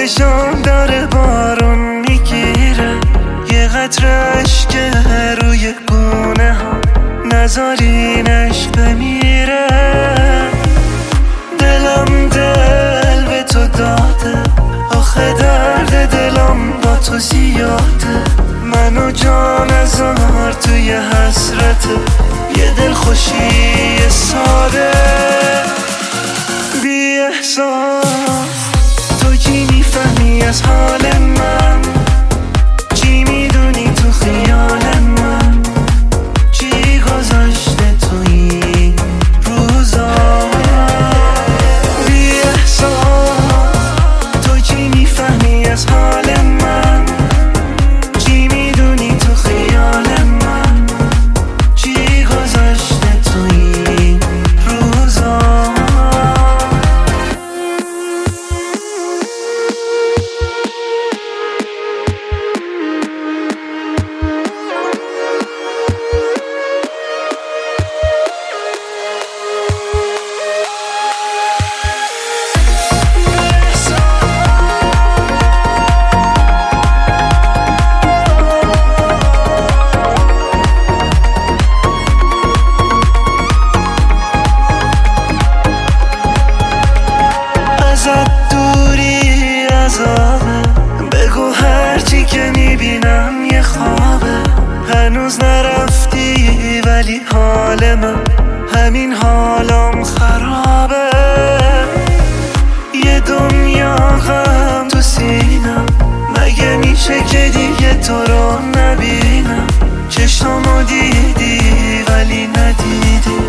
چشام داره بارون میگیره، یه قطره اشک روی گونه ها، نذارین عشق بمیره. دلم دل به تو داده، آخه درد دلم با تو زیاده. منو جان هزار توی حسرت، یه دل خوشی ساده. بی احساس تو چی میفهمی از حال من؟ چی میدونی تو خیال من؟ چی گذاشته تو این روزا؟ بی احساس تو چی میفهمی از حال من؟ چی میدونی تو خیال من؟ چی گذاشته تو این روزا؟ ازت دوری عذابه، بگو هرچی که میبینم یه خوابه. هنوز نرفتی ولی حال من، همین حالم خرابه. یه دنیا غم تو سینم، مگه میشه که دیگه تو رو نبینم؟ چشمامو دیدی ولی ندیدی،